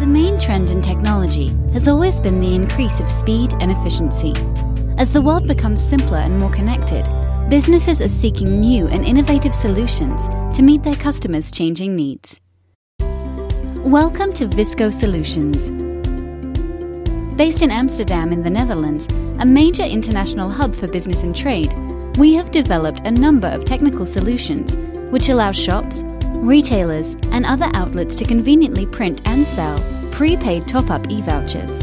The main trend in technology has always been the increase of speed and efficiency. As the world becomes simpler and more connected, businesses are seeking new and innovative solutions to meet their customers' changing needs. Welcome to Visco Solutions. Based in Amsterdam in the Netherlands, a major international hub for business and trade, we have developed a number of technical solutions which allow shops, retailers, and other outlets to conveniently print and sell prepaid top-up e-vouchers.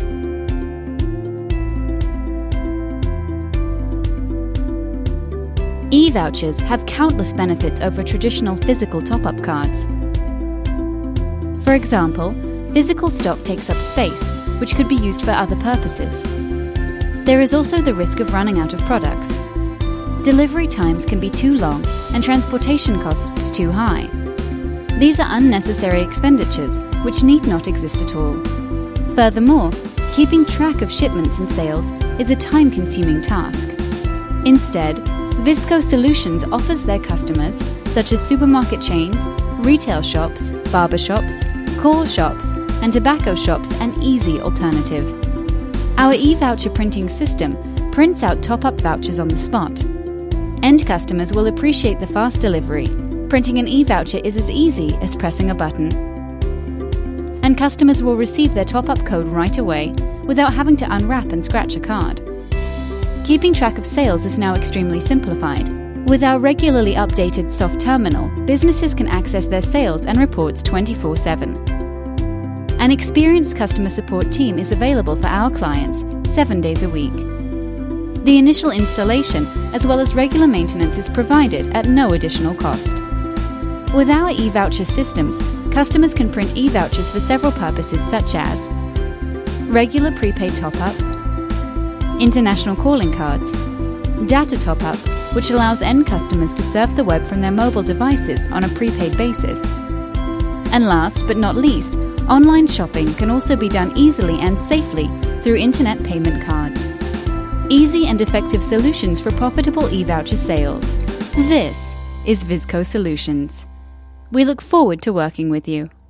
E-vouchers have countless benefits over traditional physical top-up cards. For example, physical stock takes up space, which could be used for other purposes. There is also the risk of running out of products. Delivery times can be too long and transportation costs too high. These are unnecessary expenditures which need not exist at all. Furthermore, keeping track of shipments and sales is a time-consuming task. Instead, Visco Solutions offers their customers, such as supermarket chains, retail shops, barber shops, call shops, and tobacco shops, an easy alternative. Our e-voucher printing system prints out top-up vouchers on the spot. End customers will appreciate the fast delivery. Printing an e-voucher is as easy as pressing a button. And customers will receive their top-up code right away without having to unwrap and scratch a card. Keeping track of sales is now extremely simplified. With our regularly updated soft terminal, businesses can access their sales and reports 24/7. An experienced customer support team is available for our clients 7 days a week. The initial installation, as well as regular maintenance, is provided at no additional cost. With our e-voucher systems, customers can print e-vouchers for several purposes such as regular prepaid top-up, international calling cards, data top-up, which allows end customers to surf the web from their mobile devices on a prepaid basis. And last but not least, online shopping can also be done easily and safely through internet payment cards. Easy and effective solutions for profitable e-voucher sales. This is Visco Solutions. We look forward to working with you.